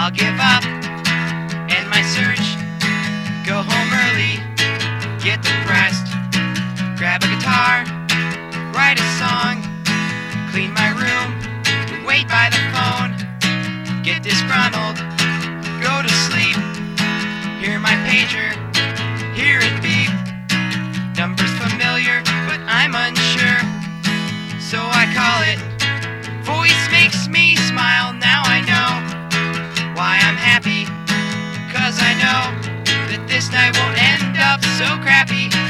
I'll give up and my search. Go home early, get depressed, grab a guitar, write a song, clean my room, wait by the phone, get disgruntled, go to sleep, hear my pager, hear it beep. Number's familiar, but I'm unsure, so I call it. Voice makes me smile, now I know why I'm happy, 'cause I know that this night won't end up so crappy.